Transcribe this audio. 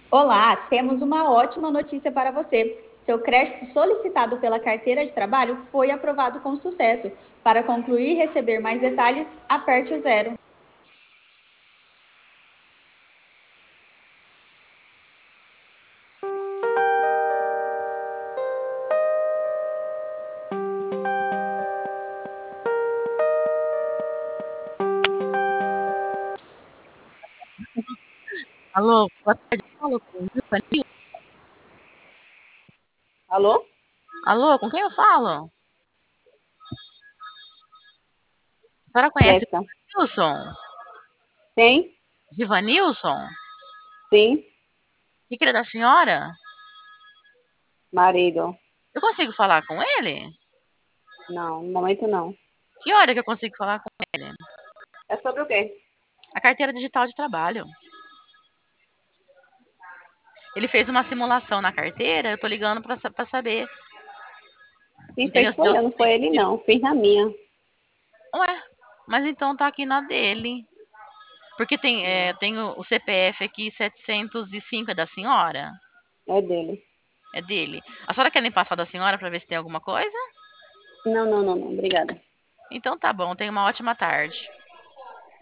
Olá, temos uma ótima notícia para você. Seu crédito solicitado pela carteira de trabalho foi aprovado com sucesso. Para concluir e receber mais detalhes, aperte o zero. Alô, boa tarde. Alô, com Giovanni? Alô? Alô, com quem eu falo? A senhora conhece Jéssica? Givanilson? Tem? Givanilson? Sim, Que ele é da senhora? marido. Eu consigo falar com ele? Não, no momento não. Que hora que eu consigo falar com ele? É sobre o quê? A carteira digital de trabalho. Ele fez uma simulação na carteira, eu tô ligando pra saber. Quem Entendeu? fez foi eu, não foi ele não. Fiz na minha. Ué, mas então tá aqui na dele. Porque tem o CPF aqui, 705 é da senhora? É dele. É dele. A senhora quer me passar da senhora pra ver se tem alguma coisa? Não, não, não, não. Obrigada. Então tá bom, tenha uma ótima tarde.